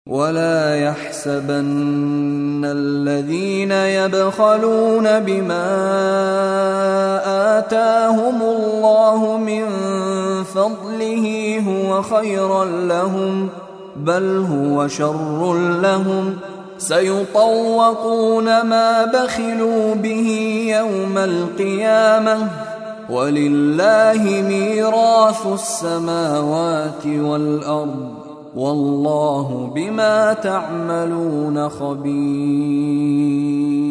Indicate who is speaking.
Speaker 1: ولا يحسبن الذين يبخلون بما آتاهم الله من فضله هو خيرا لهم، بل هو شر لهم، سيطوقون ما بخلوا به يوم القيامة، ولله ميراث السماوات والأرض، والله بما تعملون خبير.